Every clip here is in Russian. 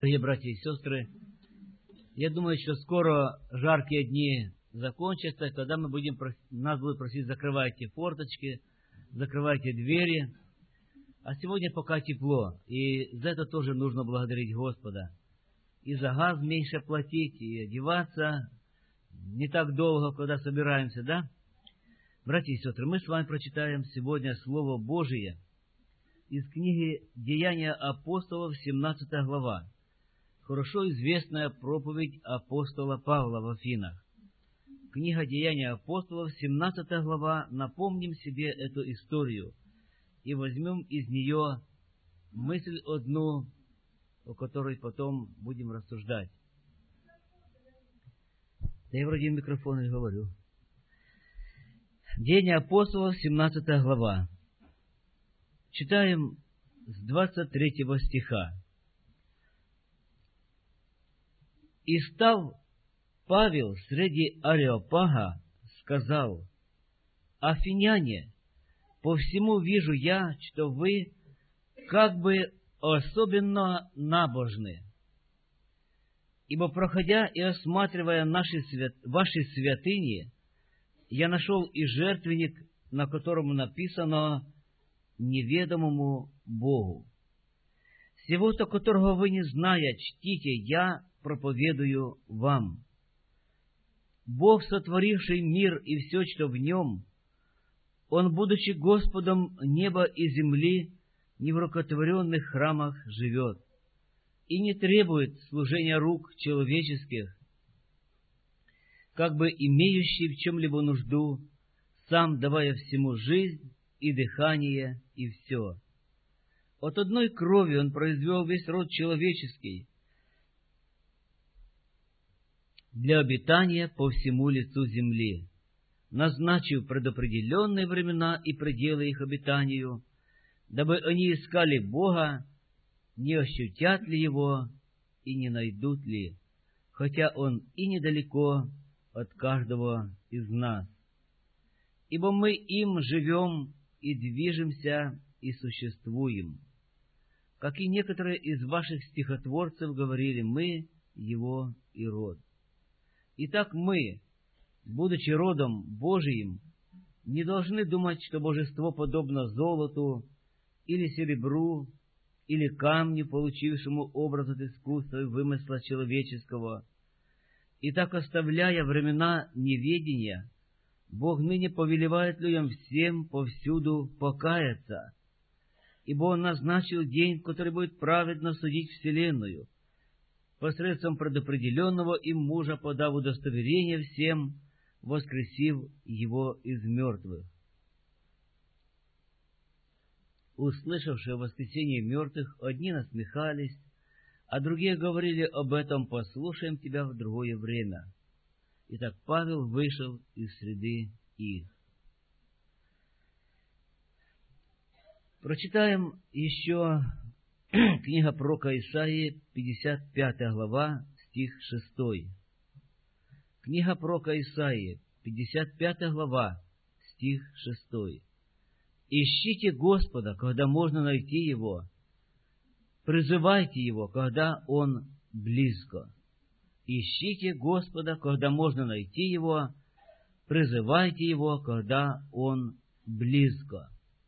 Дорогие братья и сестры, я думаю, что скоро жаркие дни закончатся, тогда нас будут просить: закрывайте форточки, закрывайте двери. А сегодня пока тепло, и за это тоже нужно благодарить Господа. И за газ меньше платить, и одеваться не так долго, когда собираемся, да? Братья и сестры, мы с вами прочитаем сегодня Слово Божие из книги «Деяния апостолов», 17 глава. Хорошо известная проповедь апостола Павла в Афинах. Книга «Деяния апостолов», 17 глава. Напомним себе эту историю и возьмем из нее мысль одну, о которой потом будем рассуждать. Да я вроде в микрофон и говорю. Деяния апостолов, 17 глава. Читаем с 23 стиха. «И став Павел среди Ареопага, сказал: Афиняне, по всему вижу я, что вы как бы особенно набожны. Ибо, проходя и осматривая ваши святыни, я нашел и жертвенник, на котором написано неведомому Богу. Сего-то, которого вы не зная, чтите, я проповедую вам. Бог, сотворивший мир и все, что в нем, Он, будучи Господом неба и земли, не в рукотворенных храмах живет и не требует служения рук человеческих, как бы имеющий в чем-либо нужду, сам давая всему жизнь и дыхание и все. От одной крови Он произвел весь род человеческий для обитания по всему лицу земли, назначив предопределенные времена и пределы их обитанию, дабы они искали Бога, не ощутят ли Его и не найдут ли, хотя Он и недалеко от каждого из нас. Ибо мы им живем и движемся и существуем. Как и некоторые из ваших стихотворцев говорили, мы Его и род. Итак, мы, будучи родом Божиим, не должны думать, что божество подобно золоту или серебру, или камню, получившему образ от искусства и вымысла человеческого. Итак, оставляя времена неведения, Бог ныне повелевает людям всем повсюду покаяться, ибо Он назначил день, в который будет праведно судить вселенную, посредством предопределенного им мужа, подав удостоверение всем, воскресив его из мертвых. Услышавшие воскресение мертвых, одни насмехались, а другие говорили: об этом послушаем тебя в другое время. Итак, Павел вышел из среды их. Прочитаем еще книга пророка Исаии, 55 глава, стих 6. Книга пророка Исаии, 55 глава, стих 6. «Ищите Господа, когда можно найти Его, призывайте Его, когда Он близко». Ищите Господа, когда можно найти Его, призывайте Его, когда Он близко.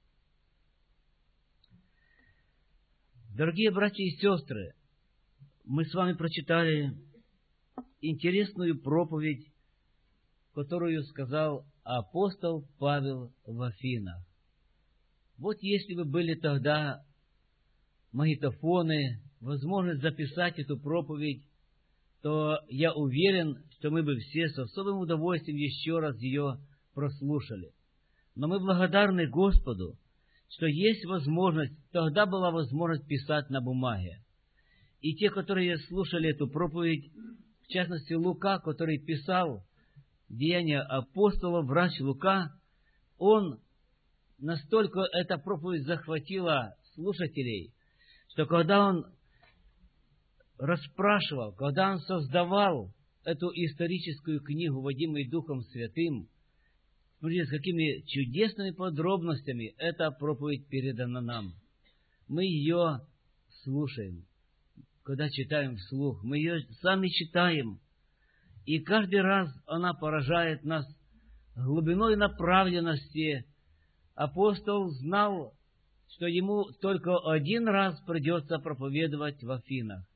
Дорогие братья и сестры, мы с вами прочитали интересную проповедь, которую сказал апостол Павел в Афинах. Вот если бы были тогда магнитофоны, возможность записать эту проповедь, то я уверен, что мы бы все с особым удовольствием еще раз ее прослушали. Но мы благодарны Господу, что есть возможность, тогда была возможность писать на бумаге. И те, которые слушали эту проповедь, в частности Лука, который писал Деяния апостолов, врач Лука, он настолько эта проповедь захватила слушателей, что когда он расспрашивал, когда он создавал эту историческую книгу, водимую Духом Святым, смотрите, с какими чудесными подробностями эта проповедь передана нам. Мы ее слушаем. когда читаем вслух. Мы ее сами читаем, и каждый раз она поражает нас глубиной направленности. Апостол знал, что ему только один раз придется проповедовать в Афинах.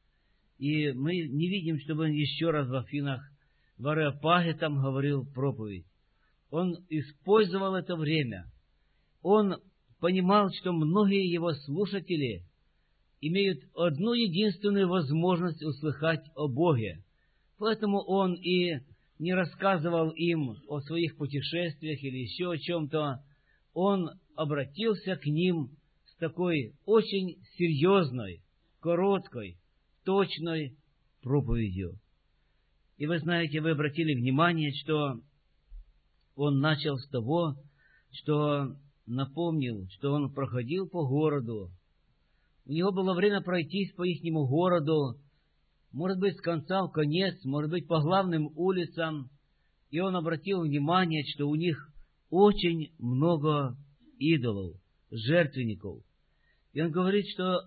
И мы не видим, чтобы он еще раз в Афинах, в Ареопаге там говорил проповедь. Он использовал это время. Он понимал, что многие его слушатели имеют одну единственную возможность услыхать о Боге. Поэтому он и не рассказывал им о своих путешествиях или еще о чем-то. Он обратился к ним с такой очень серьезной, короткой, точной проповедью. И вы знаете, вы обратили внимание, что он начал с того, что напомнил, что он проходил по городу. У него было время пройтись по ихнему городу, может быть, с конца в конец, может быть, по главным улицам. И он обратил внимание, что у них очень много идолов, жертвенников. И он говорит, что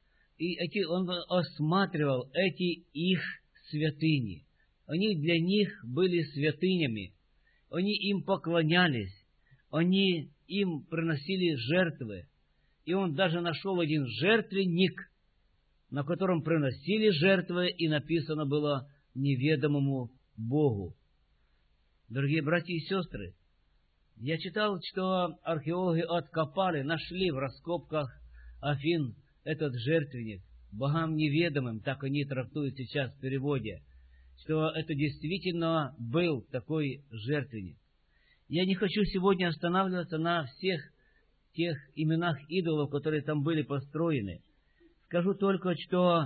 он осматривал эти их святыни. Они для них были святынями. Они им поклонялись. Они им приносили жертвы. И он даже нашел один жертвенник, на котором приносили жертвы, и написано было неведомому Богу. Дорогие братья и сестры, я читал, что археологи откопали, нашли в раскопках Афин этот жертвенник, богам неведомым, так они трактуют сейчас в переводе, что это действительно был такой жертвенник. Я не хочу сегодня останавливаться на всех тех именах идолов, которые там были построены. Скажу только, что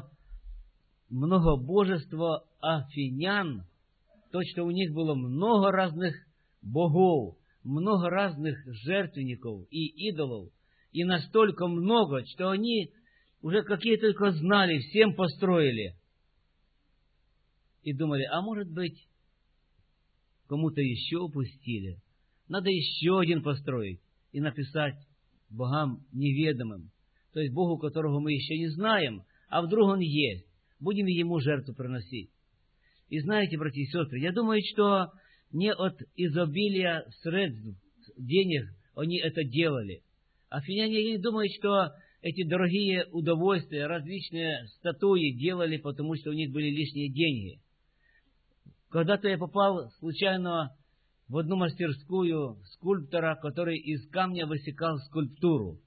многобожество афинян, то, что у них было много разных богов, много разных жертвенников и идолов, и настолько много, что они уже какие только знали, всем построили. И думали, а может быть, кому-то еще упустили. Надо еще один построить и написать богам неведомым. То есть Богу, которого мы еще не знаем, а вдруг Он есть. Будем Ему жертву приносить. И знаете, братья и сестры, я думаю, что не от изобилия средств, денег они это делали. Афиняне не думают, что эти дорогие удовольствия, различные статуи делали, потому что у них были лишние деньги. Когда-то я попал случайно в одну мастерскую скульптора, который из камня высекал скульптуру.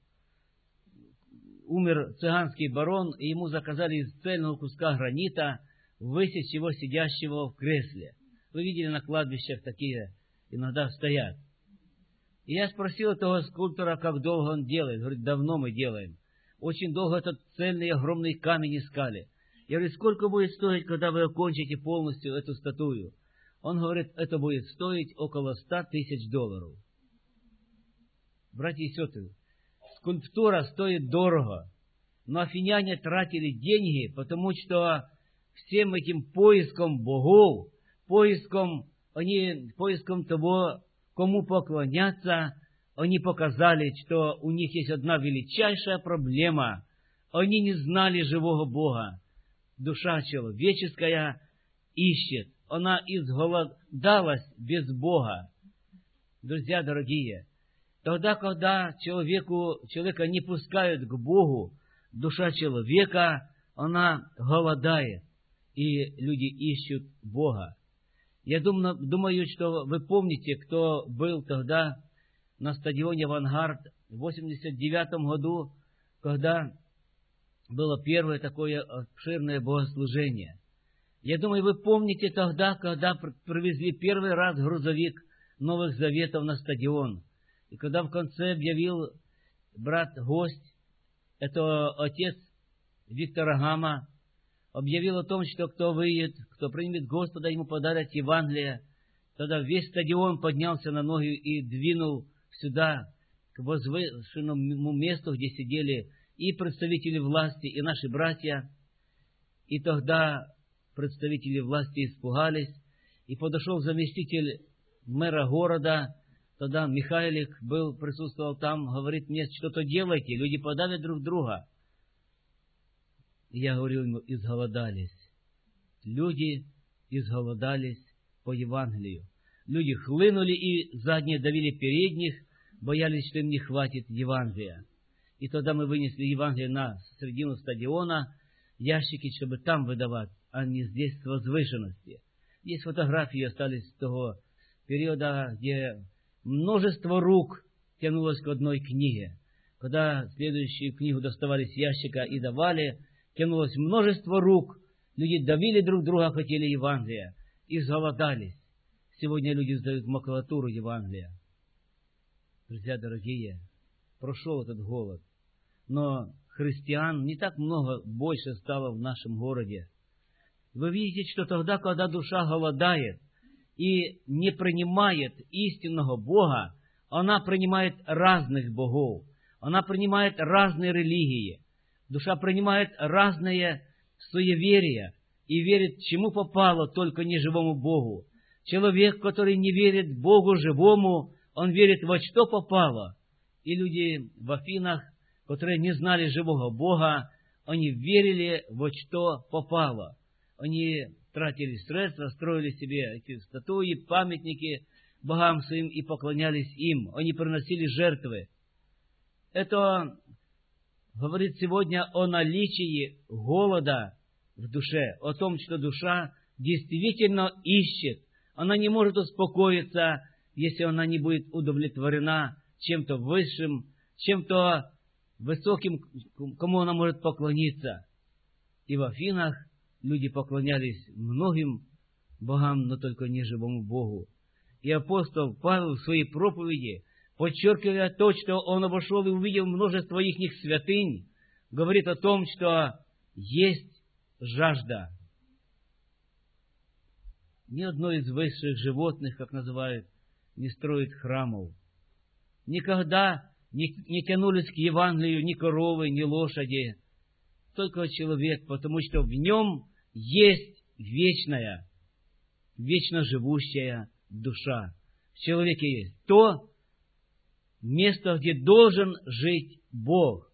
Умер цыганский барон, и ему заказали из цельного куска гранита высечь его сидящего в кресле. Вы видели, на кладбищах такие иногда стоят. И я спросил этого скульптора, как долго он делает. Говорит, давно мы делаем. Очень долго этот цельный огромный камень искали. Я говорю, сколько будет стоить, когда вы окончите полностью эту статую? Он говорит, это будет стоить около $100 000. Братья и сестры, скульптура стоит дорого, но афиняне тратили деньги, потому что всем этим поиском богов, поиском того, кому поклоняться, они показали, что у них есть одна величайшая проблема. Они не знали живого Бога. Душа человеческая ищет. Она изголодалась без Бога. Друзья дорогие, тогда, когда человека не пускают к Богу, душа человека, она голодает, и люди ищут Бога. Я думаю, что вы помните, кто был тогда на стадионе «Авангард» в 1989 году, когда было первое такое обширное богослужение. Я думаю, вы помните тогда, когда привезли первый раз грузовик Новых Заветов на стадион. И когда в конце объявил брат-гость, это отец Виктора Гама, объявил о том, что кто выйдет, кто примет Господа, ему подарят Евангелие. Тогда весь стадион поднялся на ноги и двинул сюда, к возвышенному месту, где сидели и представители власти, и наши братья. И тогда представители власти испугались, и подошел заместитель мэра города, тогда Михайлик присутствовал там, говорит, мне что-то делайте, люди подавят друг друга. И я говорил ему, изголодались. Люди изголодались по Евангелию. Люди хлынули, и задние давили передних, боялись, что им не хватит Евангелия. И тогда мы вынесли Евангелие на середину стадиона, ящики, чтобы там выдавать, а не здесь с возвышенности. Есть фотографии, остались с того периода, где множество рук тянулось к одной книге. Когда следующую книгу доставали с ящика и давали, тянулось множество рук, люди давили друг друга, хотели Евангелия, изголодались. Сегодня люди сдают макулатуру Евангелия. Друзья дорогие, прошел этот голод, но христиан не так много больше стало в нашем городе. Вы видите, что тогда, когда душа голодает и не принимает истинного Бога, она принимает разных богов, она принимает разные религии, душа принимает разные суеверия и верит, чему попало, только не живому Богу. Человек, который не верит Богу живому, он верит во что попало. И люди в Афинах, которые не знали живого Бога, они верили во что попало. Они тратили средства, строили себе эти статуи, памятники богам своим и поклонялись им. Они приносили жертвы. Это говорит сегодня о наличии голода в душе, о том, что душа действительно ищет. Она не может успокоиться, если она не будет удовлетворена чем-то высшим, чем-то высоким, кому она может поклониться. И в Афинах люди поклонялись многим богам, но только не живому Богу. И апостол Павел в своей проповеди, подчеркивая то, что он обошел и увидел множество их святынь, говорит о том, что есть жажда. Ни одно из высших животных, как называют, не строит храмов. Никогда не тянулись к Евангелию ни коровы, ни лошади, только человек, потому что в нем есть вечная, вечно живущая душа. В человеке есть то место, где должен жить Бог.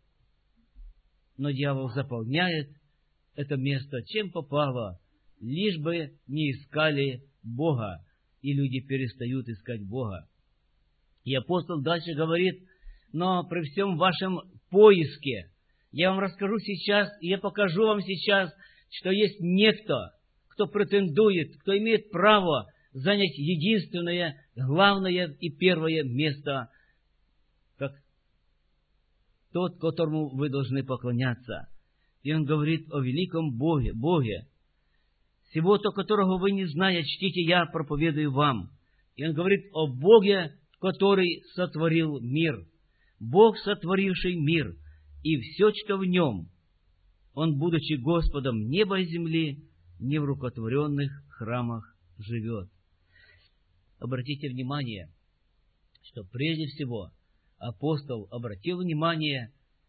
Но дьявол заполняет это место чем попало, лишь бы не искали Бога, и люди перестают искать Бога. И апостол дальше говорит, но при всем вашем поиске, я вам расскажу сейчас, и я покажу вам сейчас, что есть некто, кто претендует, кто имеет право занять единственное, главное и первое место, как тот, которому вы должны поклоняться. И он говорит о великом Боге, сего-то, которого вы не знаете, чтите, я проповедую вам. И он говорит о Боге, который сотворил мир. Бог, сотворивший мир, и все, что в нем. Он, будучи Господом неба и земли, не в рукотворенных храмах живет. Обратите внимание, что прежде всего апостол обратил внимание,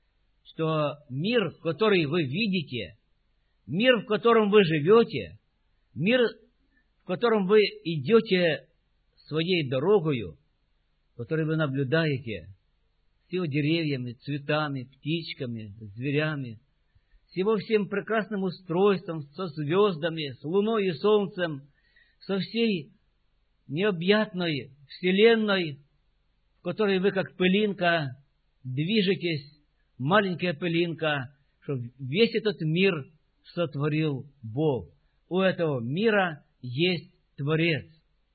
что мир, который вы видите, мир, в котором вы живете, мир, в котором вы идете своей дорогою, который вы наблюдаете, с его деревьями, цветами, птичками, зверями, с его всем прекрасным устройством, со звездами, с луной и солнцем, со всей необъятной вселенной, в которой вы, как пылинка, движетесь, маленькая пылинка, что весь этот мир сотворил Бог. У этого мира есть Творец.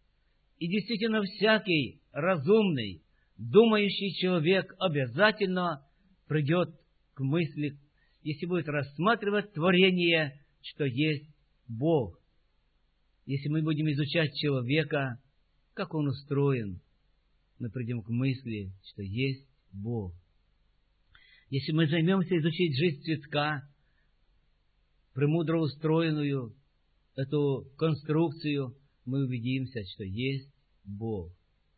И действительно, всякий разумный, думающий человек обязательно придет к мысли, если будет рассматривать творение, что есть Бог. Если мы будем изучать человека, как он устроен, мы придем к мысли, что есть Бог. Если мы займемся изучить жизнь цветка, премудро устроенную эту конструкцию, мы убедимся, что есть Бог.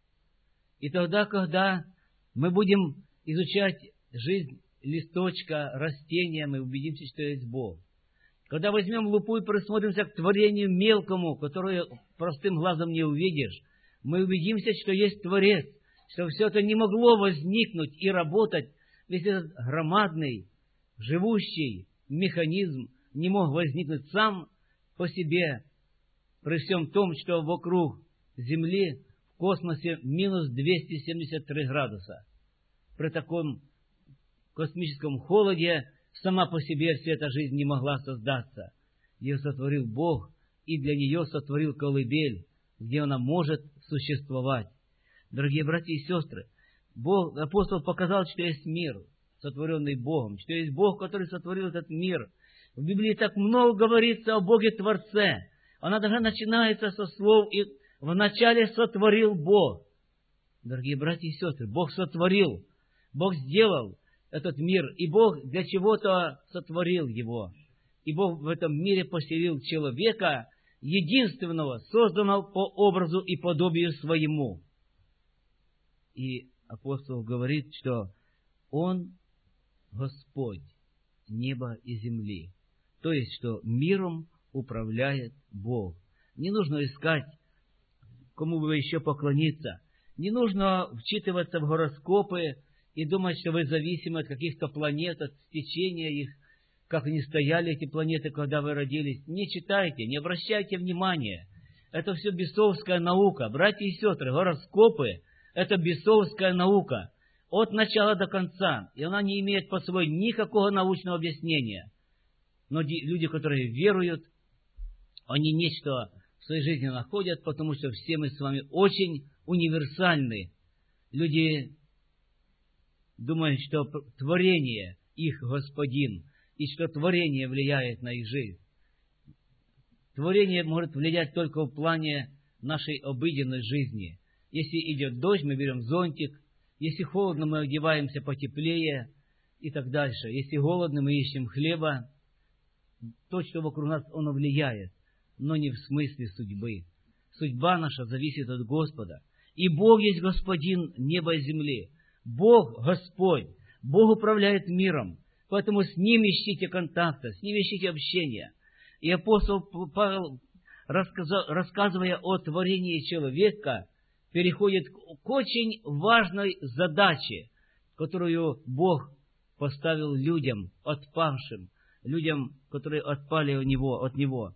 И тогда, когда мы будем изучать жизнь листочка, растения, мы убедимся, что есть Бог. Когда возьмем лупу и присмотримся к творению мелкому, которое простым глазом не увидишь, мы убедимся, что есть Творец, что все это не могло возникнуть и работать, весь этот громадный, живущий механизм не мог возникнуть сам по себе, при всем том, что вокруг Земли в космосе минус 273 градуса. При таком космическом холоде сама по себе вся эта жизнь не могла создаться. Ее сотворил Бог, и для нее сотворил колыбель, где она может существовать. Дорогие братья и сестры, апостол показал, что есть мир, сотворенный Богом, что есть Бог, который сотворил этот мир. В Библии так много говорится о Боге-Творце. Она даже начинается со слов «И вначале сотворил Бог». Дорогие братья и сестры, Бог сотворил, Бог сделал этот мир, и Бог для чего-то сотворил его. И Бог в этом мире поселил человека, единственного, созданного по образу и подобию своему. И апостол говорит, что Он Господь неба и земли. То есть, что миром управляет Бог. Не нужно искать, кому бы еще поклониться. Не нужно вчитываться в гороскопы и думать, что вы зависимы от каких-то планет, от течения их, как они стояли, эти планеты, когда вы родились. Не читайте, не обращайте внимания. Это все бесовская наука. Братья и сестры, гороскопы – это бесовская наука. От начала до конца. И она не имеет по собой никакого научного объяснения. Но люди, которые веруют, они нечто в своей жизни находят, потому что все мы с вами очень универсальны. Люди думают, что творение их Господин, и что творение влияет на их жизнь. Творение может влиять только в плане нашей обыденной жизни. Если идет дождь, мы берем зонтик. Если холодно, мы одеваемся потеплее и так дальше. Если голодно, мы ищем хлеба. То, что вокруг нас, оно влияет, но не в смысле судьбы. Судьба наша зависит от Господа. И Бог есть Господин неба и земли. Бог Господь. Бог управляет миром. Поэтому с Ним ищите контакта, с Ним ищите общения. И апостол Павел, рассказывая о творении человека, переходит к очень важной задаче, которую Бог поставил людям, отпавшим, людям, которые отпали от Него.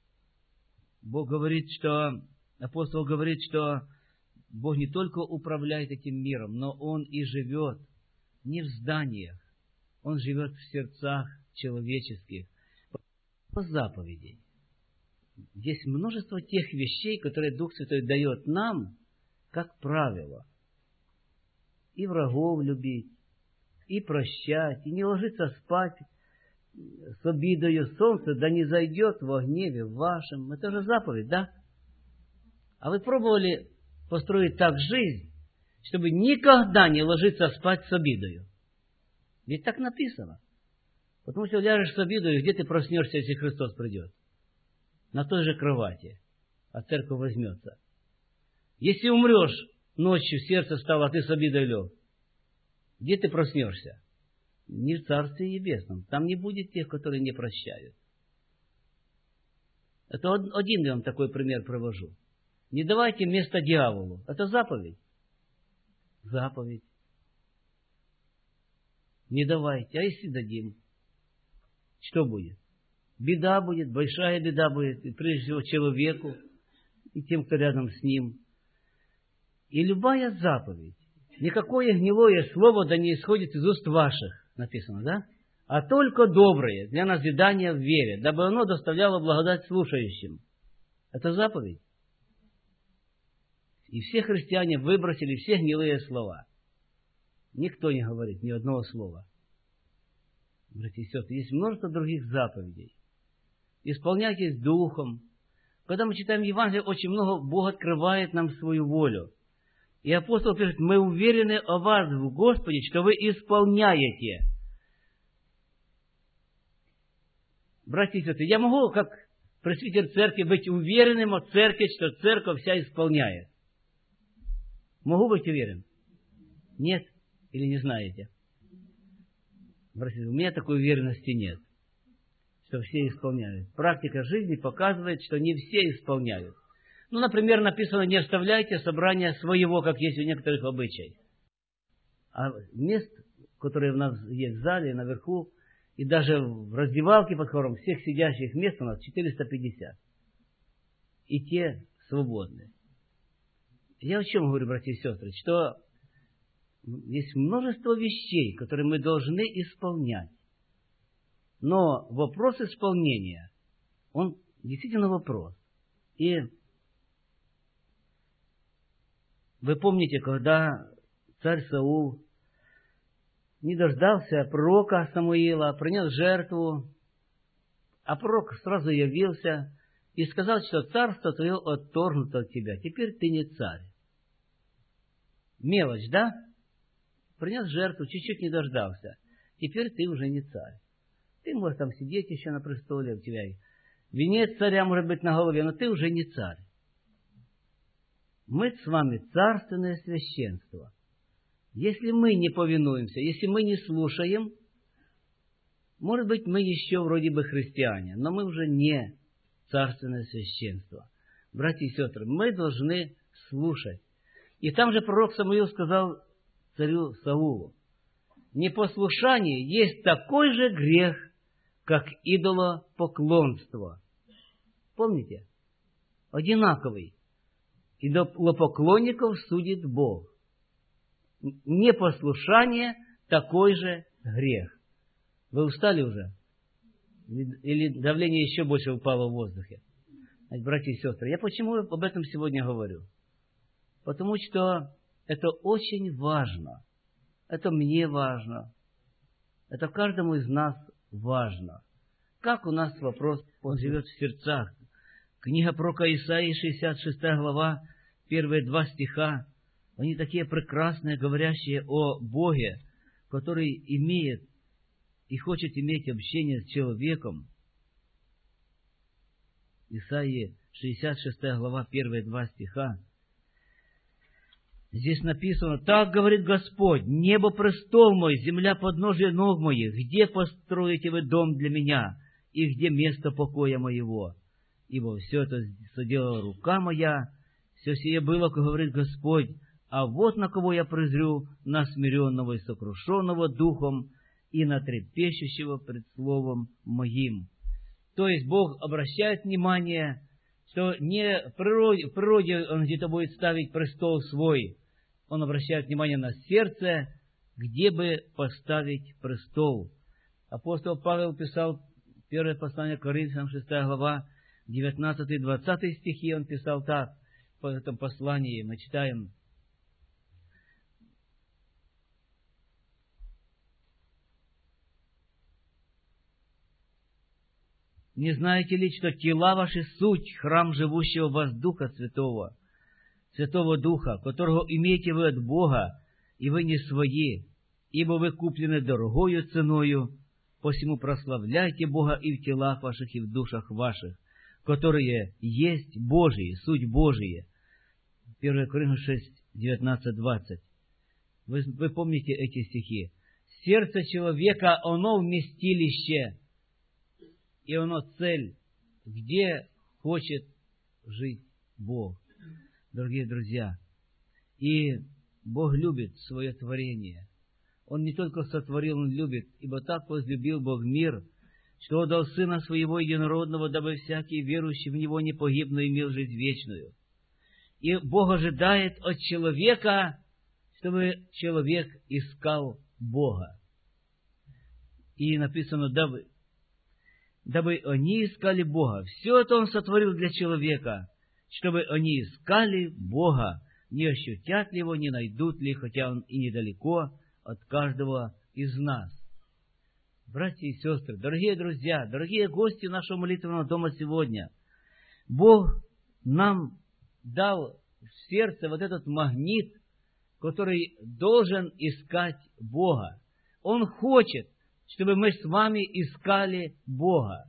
Бог говорит, апостол говорит, что Бог не только управляет этим миром, но Он и живет не в зданиях, Он живет в сердцах человеческих. По заповедей. Есть множество тех вещей, которые Дух Святой дает нам, как правило. И врагов любить, и прощать, и не ложиться спать с обидою солнца, да не зайдет во гневе вашем. Это же заповедь, да? А вы пробовали построить так жизнь, чтобы никогда не ложиться спать с обидою? Ведь так написано. Потому что ляжешь с обидою, где ты проснешься, если Христос придет? На той же кровати, а церковь возьмется. Если умрешь ночью, сердце стало, а ты с обидой лег, где ты проснешься? Не в Царстве Небесном. Там не будет тех, которые не прощают. Это один я вам такой пример привожу. Не давайте место дьяволу. Это заповедь. Заповедь. Не давайте. А если дадим? Что будет? Беда будет, большая беда будет, и прежде всего человеку, и тем, кто рядом с ним. И любая заповедь, никакое гнилое слово да не исходит из уст ваших, написано, да? А только доброе, для назидания в вере, дабы оно доставляло благодать слушающим. Это заповедь. И все христиане выбросили все гнилые слова. Никто не говорит ни одного слова. Братья и сестры, есть множество других заповедей. Исполняйтесь духом. Когда мы читаем Евангелие, очень много Бог открывает нам свою волю. И апостол пишет: мы уверены о вас в Господе, что вы исполняете. Братья и сестры, я могу, как пресвитер церкви, быть уверенным о церкви, что церковь вся исполняет. Могу быть уверен? Нет? Или не знаете? Братья, у меня такой уверенности нет, что все исполняют. Практика жизни показывает, что не все исполняют. Ну, например, написано: не оставляйте собрания своего, как есть у некоторых обычаев. А мест, которые у нас есть в зале, наверху, И даже в раздевалке под хором всех сидящих мест у нас 450. И те свободны. Я о чем говорю, братья и сестры? Что есть множество вещей, которые мы должны исполнять. Но вопрос исполнения, он действительно вопрос. И вы помните, когда царь Саул не дождался пророка Самуила, принес жертву, а пророк сразу явился и сказал, что царство твое отторгнуто от тебя, теперь ты не царь. Мелочь, да? Принес жертву, чуть-чуть не дождался, теперь ты уже не царь. Ты можешь там сидеть еще на престоле, у тебя и венец царя может быть на голове, но ты уже не царь. Мы с вами царственное священство. Если мы не повинуемся, если мы не слушаем, может быть, мы еще вроде бы христиане, но мы уже не царственное священство. Братья и сестры, мы должны слушать. И там же пророк Самуил сказал царю Саулу: непослушание есть такой же грех, как идолопоклонство. Помните? Одинаковый. Идолопоклонников судит Бог. Непослушание такой же грех. Вы устали уже? Или давление еще больше упало в воздухе? Значит, братья и сестры, я почему об этом сегодня говорю? Потому что это очень важно. Это мне важно. Это каждому из нас важно. Как у нас вопрос, он живет в сердцах. Книга пророка Исаии, 66 глава, первые 2 стиха. Они такие прекрасные, говорящие о Боге, который имеет и хочет иметь общение с человеком. Исаии, 66 глава, первые 2 стиха. Здесь написано: «Так говорит Господь, небо престол мой, земля подножие ног моих, где построите вы дом для меня, и где место покоя моего? Ибо все это соделала рука моя, все сие было, как говорит Господь, а вот на кого я презрю, на смиренного и сокрушенного духом, и на трепещущего пред словом моим». То есть Бог обращает внимание, что не в природе Он где-то будет ставить престол свой. Он обращает внимание на сердце, где бы поставить престол. Апостол Павел писал, первое послание к Коринфянам, 6 глава, 19-20 стихи, он писал так, в этом послании мы читаем: «Не знаете ли, что тела ваши суть, храм живущего в вас Духа Святого, Святого Духа, которого имеете вы от Бога, и вы не свои, ибо вы куплены дорогою ценою, посему прославляйте Бога и в телах ваших, и в душах ваших, которые есть Божьи, суть Божьи». 1 Коринфянам 6, 19-20. Вы помните эти стихи? Сердце человека, оно вместилище, и оно цель, где хочет жить Бог. Дорогие друзья, и Бог любит свое творение. Он не только сотворил, Он любит, ибо так возлюбил Бог мир, что отдал Сына Своего Единородного, дабы всякий верующий в Него не погиб, но имел жизнь вечную. И Бог ожидает от человека, чтобы человек искал Бога. И написано: дабы они искали Бога. Все это Он сотворил для человека, чтобы они искали Бога, не ощутят ли Его, не найдут ли, хотя Он и недалеко от каждого из нас. Братья и сестры, дорогие друзья, дорогие гости нашего молитвенного дома сегодня, Бог нам дал в сердце вот этот магнит, который должен искать Бога. Он хочет, чтобы мы с вами искали Бога.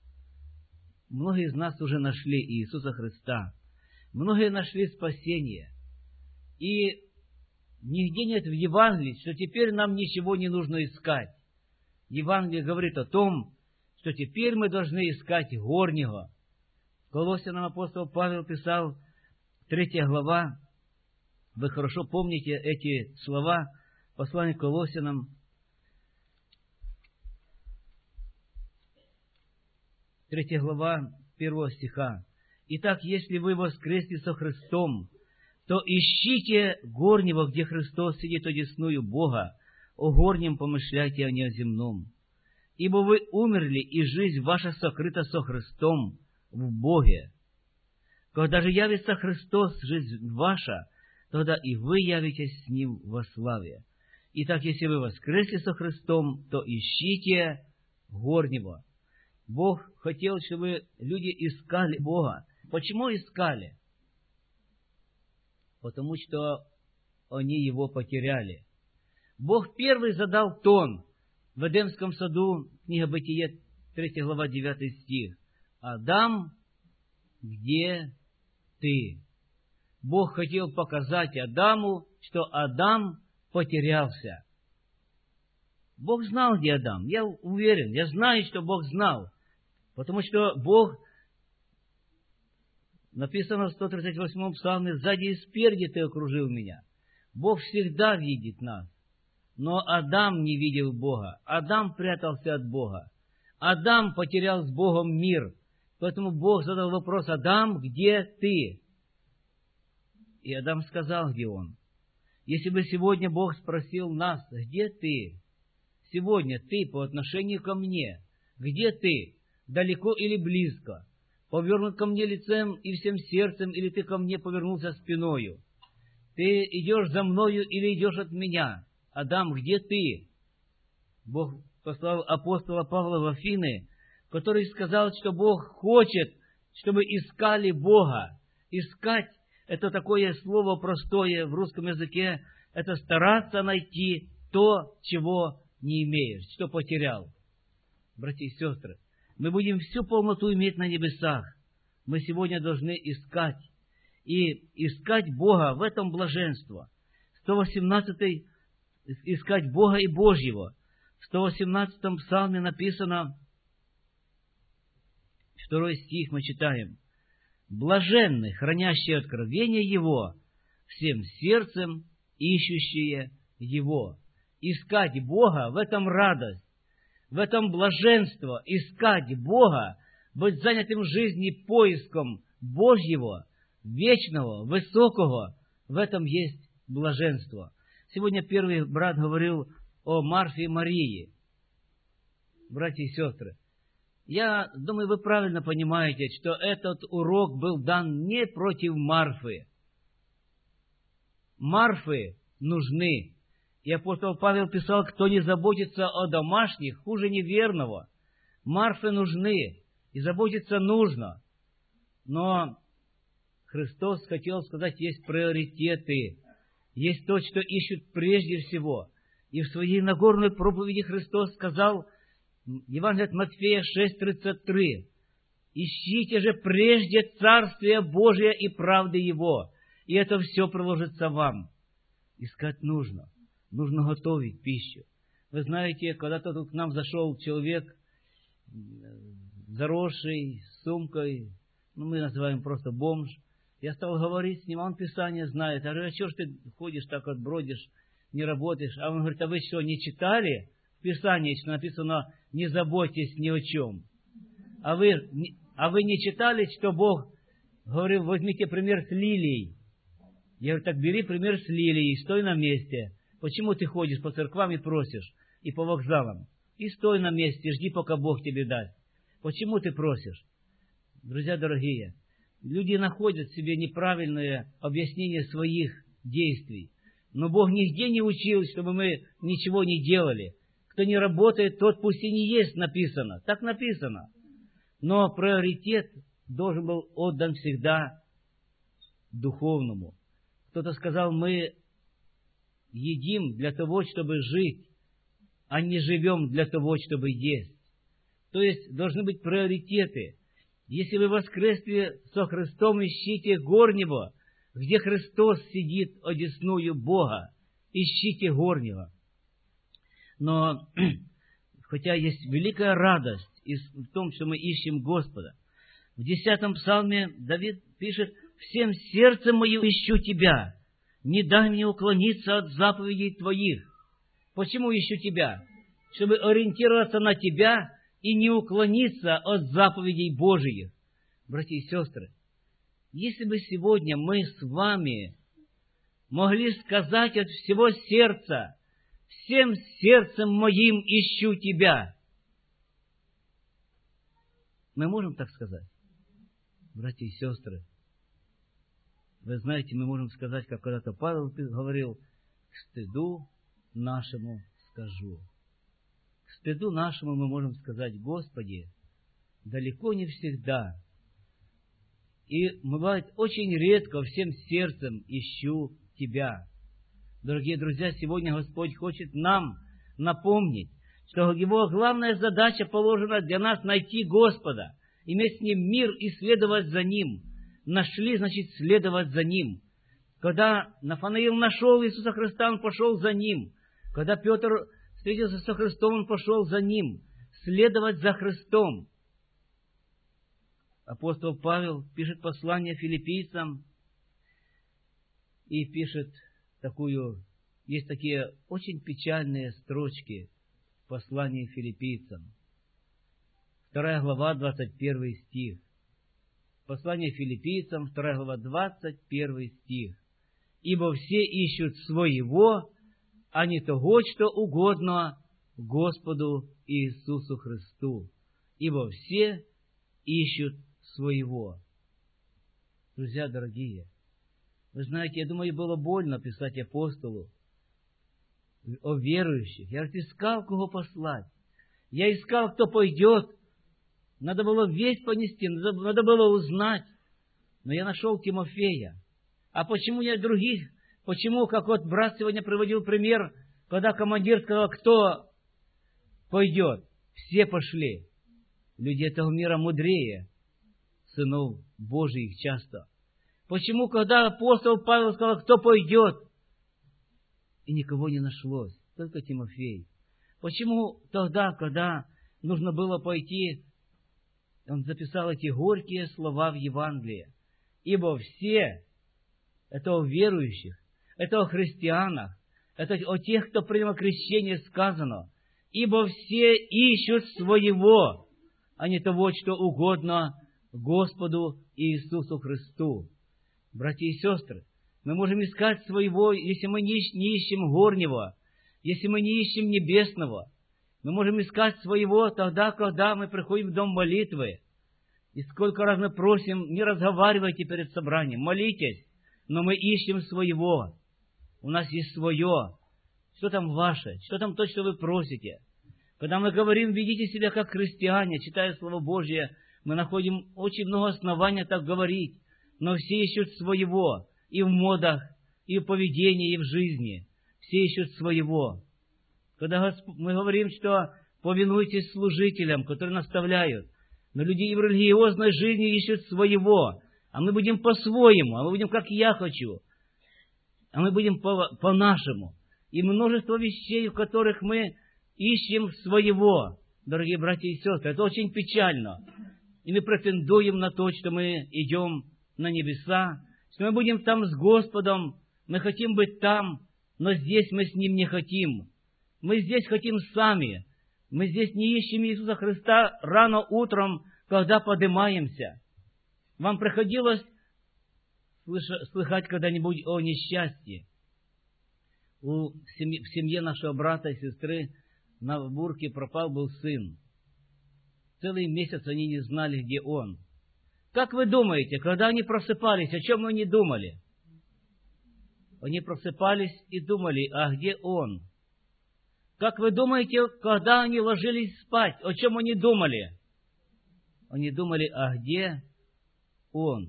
Многие из нас уже нашли Иисуса Христа. Многие нашли спасение. И нигде нет в Евангелии, что теперь нам ничего не нужно искать. Евангелие говорит о том, что теперь мы должны искать горнего. Колоссянам апостол Павел писал, 3 глава, вы хорошо помните эти слова, послание к Колоссянам, 3 глава 1 стиха. «Итак, если вы воскресли со Христом, то ищите горнего, где Христос сидит одесную Бога, о горнем помышляйте, а не о земном. Ибо вы умерли, и жизнь ваша сокрыта со Христом в Боге. Когда же явится Христос, жизнь ваша, тогда и вы явитесь с Ним во славе. Итак, если вы воскресли со Христом, то ищите горнего». Бог хотел, чтобы люди искали Бога. Почему искали? Потому что они Его потеряли. Бог первый задал тон в Эдемском саду, книга Бытие, 3 глава, 9 стих. «Адам, где ты?» Бог хотел показать Адаму, что Адам потерялся. Бог знал, где Адам. Я уверен, я знаю, что Бог знал. Потому что Бог, написано в 138-м псалме, «Сзади и спереди ты окружил меня». Бог всегда видит нас. Но Адам не видел Бога. Адам прятался от Бога. Адам потерял с Богом мир. Поэтому Бог задал вопрос: «Адам, где ты?» И Адам сказал, где он. Если бы сегодня Бог спросил нас: «Где ты?» Сегодня ты по отношению ко мне. Где ты? Далеко или близко? Повернут ко мне лицем и всем сердцем, или ты ко мне повернулся спиною? Ты идешь за мною или идешь от меня? Адам, где ты? Бог послал апостола Павла в Афины, который сказал, что Бог хочет, чтобы искали Бога. Искать — это такое слово простое в русском языке, это стараться найти то, чего не имеешь, что потерял. Братья и сестры, мы будем всю полноту иметь на небесах. Мы сегодня должны искать. И искать Бога, в этом блаженство. 118-й — искать Бога и Божьего. В 118-м псалме написано, 2 стих мы читаем: «Блаженны, хранящие откровение Его, всем сердцем ищущие Его». Искать Бога — в этом радость, в этом блаженство. Искать Бога, быть занятым в жизни поиском Божьего, вечного, высокого, в этом есть блаженство. Сегодня первый брат говорил о Марфе и Марии. Братья и сестры, я думаю, вы правильно понимаете, что этот урок был дан не против Марфы. Марфы нужны. И апостол Павел писал: «Кто не заботится о домашних, хуже неверного». Марфы нужны, и заботиться нужно. Но Христос хотел сказать, есть приоритеты, есть то, что ищут прежде всего. И в своей Нагорной проповеди Христос сказал, Евангелие от Матфея 6:33, «Ищите же прежде Царствие Божие и правды Его, и это все приложится вам». Искать нужно. Нужно готовить пищу. Вы знаете, когда-то тут к нам зашел человек, заросший, с сумкой, мы называем просто бомж. Я стал говорить с ним, он Писание знает. Я говорю: «А что ж ты ходишь так вот, бродишь, не работаешь?» А он говорит: «А вы что, не читали в Писании, что написано: не заботьтесь ни о чем? А вы не читали, что Бог говорил: возьмите пример с лилией?» Я говорю: «Так бери пример с лилией, стой на месте. Почему ты ходишь по церквам и просишь, и по вокзалам? И стой на месте, жди, пока Бог тебе даст. Почему ты просишь?» Друзья дорогие, люди находят в себе неправильное объяснение своих действий. Но Бог нигде не учил, чтобы мы ничего не делали. Кто не работает, тот пусть и не ест, написано. Так написано. Но приоритет должен был отдан всегда духовному. Кто-то сказал: мы едим для того, чтобы жить, а не живем для того, чтобы есть. То есть должны быть приоритеты. Если вы воскресли со Христом, ищите горнего, где Христос сидит одесную Бога. Ищите горнего. Но хотя есть великая радость в том, что мы ищем Господа. В 10-м псалме Давид пишет: «Всем сердцем моим ищу Тебя, не дай мне уклониться от заповедей Твоих». Почему ищу Тебя? Чтобы ориентироваться на Тебя и не уклониться от заповедей Божиих. Братья и сестры, если бы сегодня мы с вами могли сказать от всего сердца: «Всем сердцем моим ищу Тебя», мы можем так сказать? Братья и сестры, вы знаете, мы можем сказать, как когда-то Павел говорил: «К стыду нашему скажу». К стыду нашему мы можем сказать: «Господи, далеко не всегда, и бывает очень редко всем сердцем ищу Тебя». Дорогие друзья, сегодня Господь хочет нам напомнить, что Его главная задача положена для нас — найти Господа, иметь с Ним мир и следовать за Ним. Нашли, значит, следовать за Ним. Когда Нафанаил нашел Иисуса Христа, он пошел за Ним. Когда Петр встретился со Христом, он пошел за Ним. Следовать за Христом. Апостол Павел пишет послание филиппийцам и пишет есть такие очень печальные строчки в послании филиппийцам. 2 глава, 21 стих. Послание филиппийцам, 2 глава, 21 стих. «Ибо все ищут своего, а не того, что угодно Господу Иисусу Христу. Ибо все ищут своего». Друзья дорогие, вы знаете, я думаю, было больно писать апостолу о верующих. Я искал, кого послать. Я искал, кто пойдет. Надо было весть понести, надо было узнать. Но я нашел Тимофея. А почему я других? Почему, как вот брат сегодня приводил пример, когда командир сказал: кто пойдет? Все пошли. Люди этого мира мудрее сынов Божиих часто. Почему, когда апостол Павел сказал: кто пойдет? И никого не нашлось, только Тимофей. Почему тогда, когда нужно было пойти, он записал эти горькие слова в Евангелии? Ибо все, это о верующих, это о христианах, это о тех, кто принял крещение, сказано: ибо все ищут своего, а не того, что угодно Господу Иисусу Христу. Братья и сестры, мы можем искать своего, если мы не ищем горнего, если мы не ищем небесного. Мы можем искать своего тогда, когда мы приходим в дом молитвы. И сколько раз мы просим: не разговаривайте перед собранием, молитесь, но мы ищем своего. У нас есть свое. Что там ваше? Что там то, что вы просите? Когда мы говорим: ведите себя как христиане, читая Слово Божье, мы находим очень много оснований так говорить. Но все ищут своего и в модах, и в поведении, и в жизни. Все ищут своего. Когда мы говорим, что повинуйтесь служителям, которые наставляют, но люди и в религиозной жизни ищут своего, а мы будем по-своему, а мы будем как я хочу, а мы будем по-нашему. И множество вещей, в которых мы ищем своего, дорогие братья и сестры, это очень печально. И мы претендуем на то, что мы идем на небеса, что мы будем там с Господом, мы хотим быть там, но здесь мы с Ним не хотим. Мы здесь хотим сами. Мы здесь не ищем Иисуса Христа рано утром, когда поднимаемся. Вам приходилось слыхать когда-нибудь о несчастье? В семье нашего брата и сестры на Бурке пропал был сын. Целый месяц они не знали, где он. Как вы думаете, когда они просыпались, о чем они думали? Они просыпались и думали: а где он? Как вы думаете, когда они ложились спать, о чем они думали? Они думали: а где он?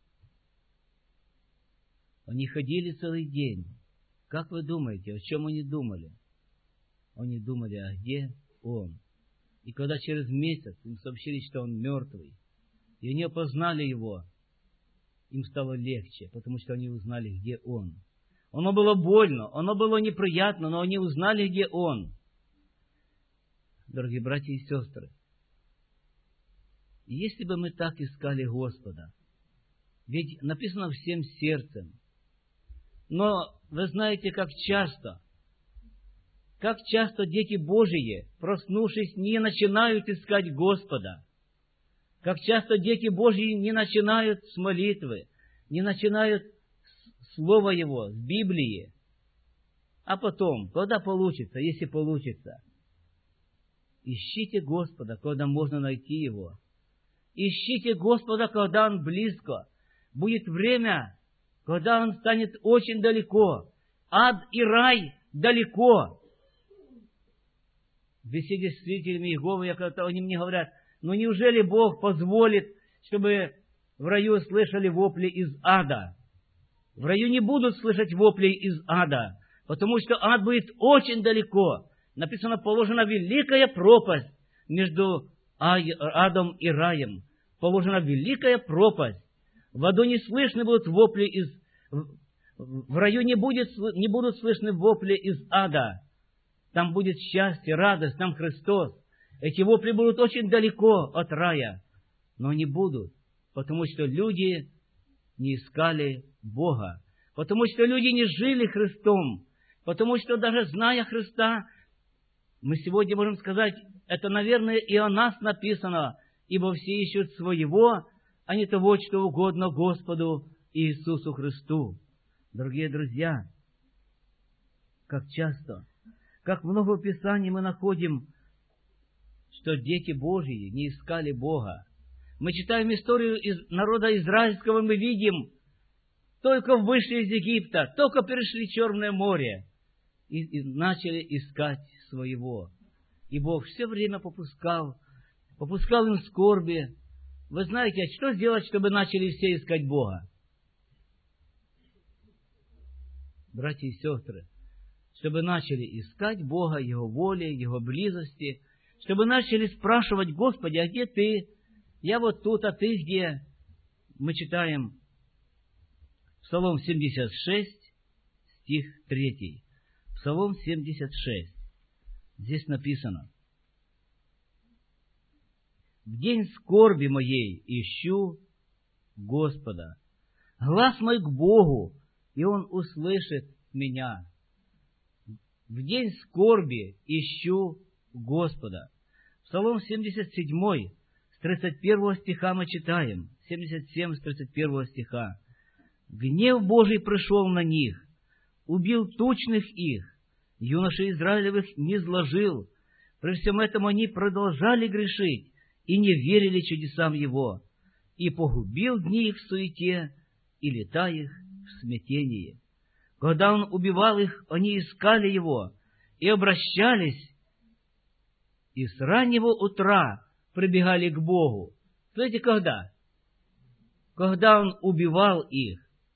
Они ходили целый день. Как вы думаете, о чем они думали? Они думали: а где он? И когда через месяц им сообщили, что он мертвый, и они опознали его, им стало легче, потому что они узнали, где он. Оно было больно, оно было неприятно, но они узнали, где он. Дорогие братья и сестры, если бы мы так искали Господа, ведь написано всем сердцем, но вы знаете, как часто Как часто дети Божии, проснувшись, не начинают искать Господа. Как часто дети Божьи не начинают с молитвы, не начинают с Слова Его, с Библии. А потом, когда получится, если получится, ищите Господа, когда можно найти Его. Ищите Господа, когда Он близко. Будет время, когда Он станет очень далеко. Ад и рай далеко. В беседе с свидетелями Иеговы, они мне говорят, неужели Бог позволит, чтобы в раю слышали вопли из ада? В раю не будут слышать вопли из ада, потому что ад будет очень далеко. Написано, положена великая пропасть между адом и раем. Положена великая пропасть. В аду не слышны будут вопли в раю не будут слышны вопли из ада. Там будет счастье, радость, там Христос. Эти вопли будут очень далеко от рая. Но не будут, потому что люди не искали Бога. Потому что люди не жили Христом. Потому что даже зная Христа, мы сегодня можем сказать, это, наверное, и о нас написано, ибо все ищут своего, а не того, что угодно Господу Иисусу Христу. Дорогие друзья, как часто, как много в Писании мы находим, что дети Божьи не искали Бога. Мы читаем историю из народа израильского, мы видим, только вышли из Египта, только перешли Черное море и начали искать своего. И Бог все время попускал им скорби. Вы знаете, что сделать, чтобы начали все искать Бога? Братья и сестры, чтобы начали искать Бога, Его воли, Его близости, чтобы начали спрашивать: Господи, а где Ты? Я вот тут, а Ты где? Мы читаем Псалом 76, стих 3. Псалом 76. Здесь написано: «В день скорби моей ищу Господа. Глас мой к Богу, и Он услышит меня. В день скорби ищу Господа». Псалом 77, с 31 стиха мы читаем. 77, с 31 стиха. «Гнев Божий пришел на них, убил тучных их, юношей Израилевых не зложил. При всем этом они продолжали грешить и не верили чудесам Его, и погубил дни их в суете, и лета их в смятении. Когда Он убивал их, они искали Его и обращались, и с раннего утра прибегали к Богу». Знаете, когда? Когда Он убивал их.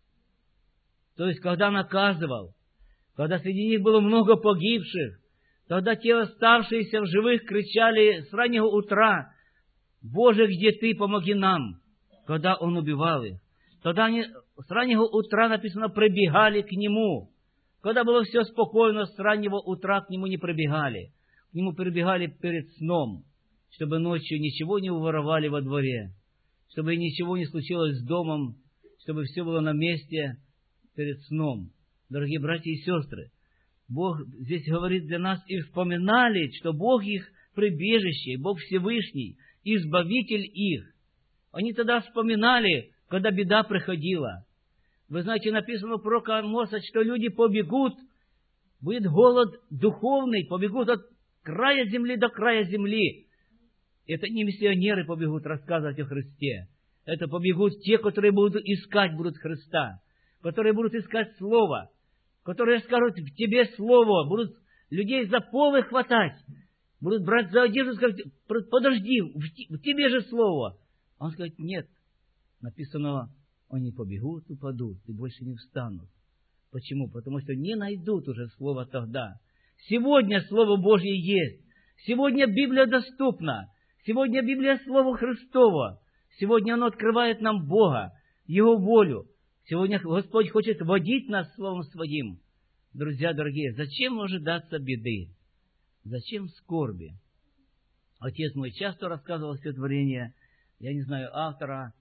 То есть, когда наказывал, когда среди них было много погибших, тогда те оставшиеся в живых кричали с раннего утра: «Боже, где Ты? Помоги нам!» Когда Он убивал их. Тогда они с раннего утра, написано, прибегали к Нему. Когда было все спокойно, с раннего утра к Нему не прибегали. К Нему прибегали перед сном, чтобы ночью ничего не уворовали во дворе, чтобы ничего не случилось с домом, чтобы все было на месте перед сном. Дорогие братья и сестры, Бог здесь говорит для нас: и вспоминали, что Бог их прибежище, Бог Всевышний, избавитель их. Они тогда вспоминали, когда беда приходила. Вы знаете, написано в пророка Амоса, что люди побегут, будет голод духовный, побегут от края земли до края земли. Это не миссионеры побегут рассказывать о Христе. Это побегут те, которые будут искать Христа, которые будут искать Слово, которые скажут: в Тебе Слово, будут людей за полы хватать, будут брать за одежду и сказать: подожди, в Тебе же Слово. А он скажет: нет. Написано: они побегут, упадут и больше не встанут. Почему? Потому что не найдут уже Слово тогда. Сегодня Слово Божье есть. Сегодня Библия доступна. Сегодня Библия Слово Христово. Сегодня оно открывает нам Бога, Его волю. Сегодня Господь хочет водить нас Словом Своим. Друзья дорогие, зачем ожидаться беды? Зачем скорби? Отец мой часто рассказывал стихотворение, я не знаю автора,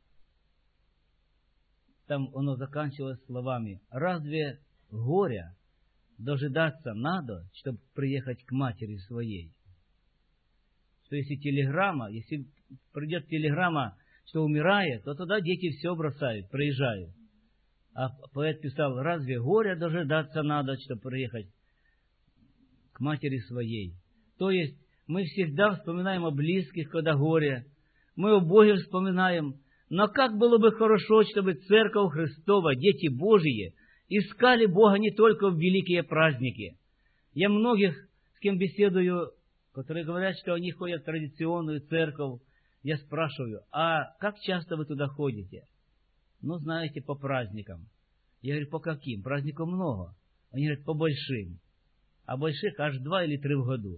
там оно заканчивалось словами: «Разве горя дожидаться надо, чтобы приехать к матери своей. Что если придет телеграмма, что умирает, то тогда дети все бросают, проезжают. А поэт писал, разве горя дожидаться надо, чтобы приехать к матери своей? То есть мы всегда вспоминаем о близких, когда горе, мы о Боге вспоминаем, но как было бы хорошо, чтобы Церковь Христова, дети Божьи, искали Бога не только в великие праздники. Я многих, с кем беседую, которые говорят, что они ходят в традиционную церковь, я спрашиваю, а как часто вы туда ходите? Ну, знаете, по праздникам. Я говорю, по каким? Праздников много. Они говорят, по большим. А больших аж 2 или 3 в году.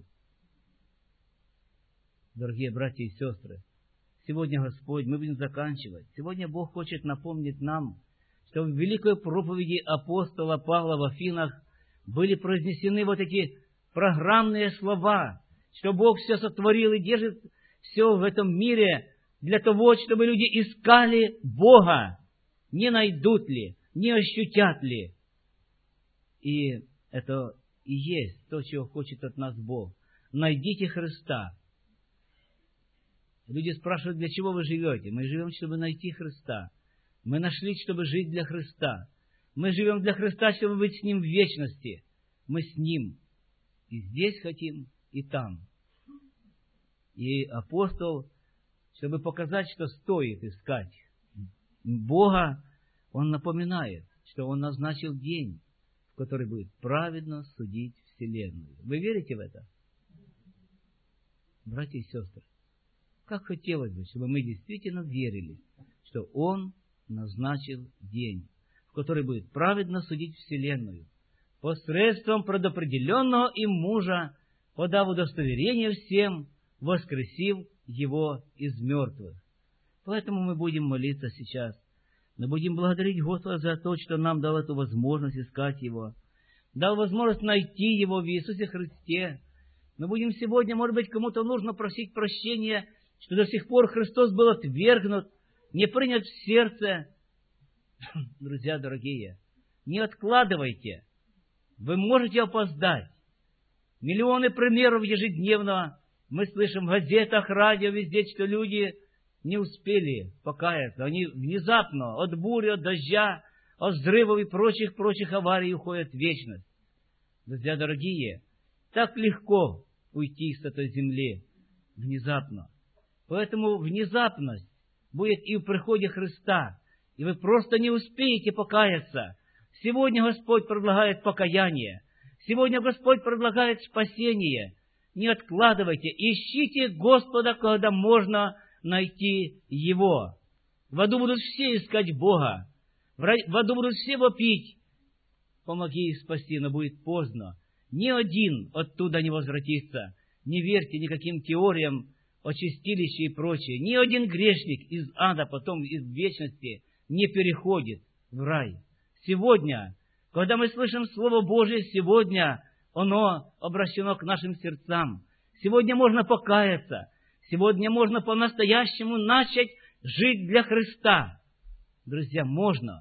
Дорогие братья и сестры, сегодня Господь, мы будем заканчивать. Сегодня Бог хочет напомнить нам, что в великой проповеди апостола Павла в Афинах были произнесены вот эти программные слова, что Бог все сотворил и держит все в этом мире для того, чтобы люди искали Бога, не найдут ли, не ощутят ли. И это и есть то, чего хочет от нас Бог. Найдите Христа. Люди спрашивают, для чего вы живете? Мы живем, чтобы найти Христа. Мы нашли, чтобы жить для Христа. Мы живем для Христа, чтобы быть с Ним в вечности. Мы с Ним и здесь хотим, и там. И апостол, чтобы показать, что стоит искать Бога, он напоминает, что он назначил день, в который будет праведно судить вселенную. Вы верите в это? Братья и сестры, как хотелось бы, чтобы мы действительно верили, что он назначил день, в который будет праведно судить вселенную, посредством предопределенного им мужа, подав удостоверение всем, воскресив его из мертвых. Поэтому мы будем молиться сейчас. Мы будем благодарить Господа за то, что нам дал эту возможность искать Его, дал возможность найти Его в Иисусе Христе. Мы будем сегодня, может быть, кому-то нужно просить прощения, что до сих пор Христос был отвергнут, не принят в сердце. Друзья дорогие, не откладывайте. Вы можете опоздать. Миллионы примеров ежедневно мы слышим в газетах, радио, везде, что люди не успели покаяться. Они внезапно от бури, от дождя, от взрывов и прочих аварий уходят в вечность. Друзья дорогие, так легко уйти с этой земли внезапно. Поэтому внезапность будет и в приходе Христа, и вы просто не успеете покаяться. Сегодня Господь предлагает покаяние. Сегодня Господь предлагает спасение. Не откладывайте, ищите Господа, когда можно найти Его. В аду будут все искать Бога. В аду будут все вопить. Помоги их спасти, но будет поздно. Ни один оттуда не возвратится. Не верьте никаким теориям о чистилище и прочее. Ни один грешник из ада, потом из вечности не переходит в рай. Сегодня, когда мы слышим Слово Божие, сегодня оно обращено к нашим сердцам. Сегодня можно покаяться. Сегодня можно по-настоящему начать жить для Христа. Друзья, можно.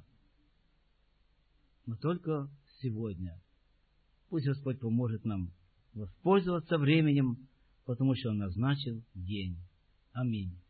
Но только сегодня. Пусть Господь поможет нам воспользоваться временем, потому что Он назначил день. Аминь.